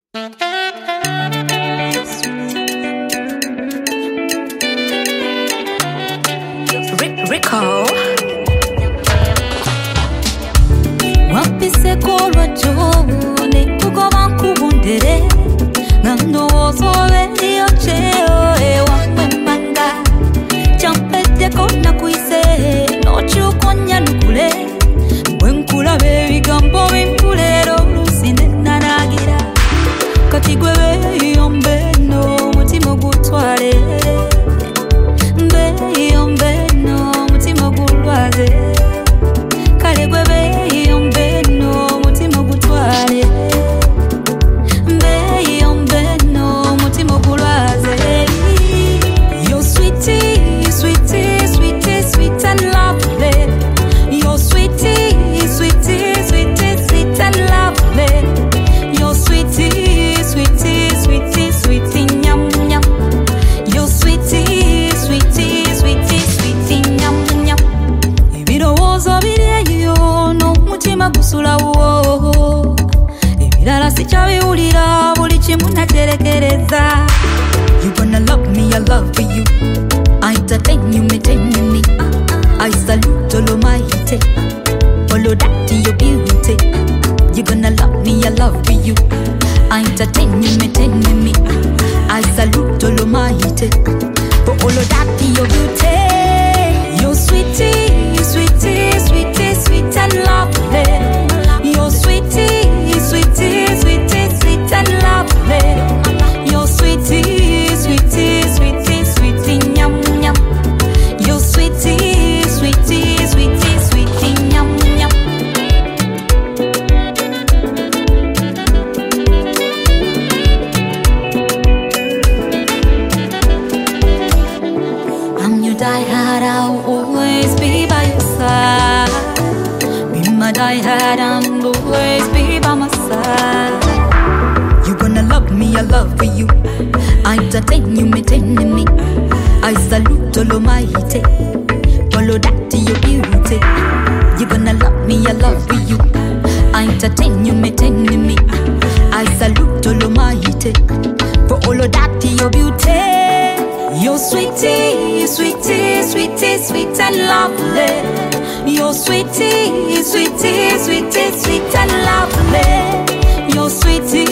Rico Wapise kolwa jone Kugoba nkubundere Ngando ozole liyo cheo Ewa mwemanga Champete kona kuise Nochu konya nukule Mwenkula bebi gambo bimpulero Lusine nanagira Katigwe yombe no Mutimo gutware Mbe yombe no Mutimo gulwaze Kalegwe be yombe no Mutimo gutware Mbe yombe no Mutimo gulwaze You're sweetie, sweetie, sweetie, sweet and lovely. You're sweetie, sweetie, sweetie, sweet and lovely. You're sweetie, sweetie, sweetie, sweetie, nyam nyam. You're sweetie, sweetie, sweetie, sweetie, nyam nyam. Ebirowoozo biryeyo no mutima gusula wo. Ebirala sikyabiwulira buli kimu naterekereza. You gonna love me, I love you. I entertain you, me. I salute all of my hate. Follow that to your beauty. You gonna love me, I love you. I entertain you, me. I salute all of my hate. For all of that to your beauty. You're sweetie, sweetie, sweetie, sweet and lovely. You're sweetie, sweetie, sweetie, sweet and lovely. You're sweetie, sweetie, sweetie, sweetie, nyam nyam. You're sweetie, sweetie, sweetie, sweetie, nyam nyam. I'm your diehard, I'll always be by your side. Be my diehard, I'll always be by my side. You gonna love me, I love you. I entertain you, me. I salute all of my hate. Follow that to your beauty. You gonna love me, I love you. I entertain you, me. I salute all of my hate. For all of that to your beauty. You're sweetie, sweetie, sweetie, sweet and lovely. You're sweetie, sweetie, sweetie, sweet and lovely. You're sweetie,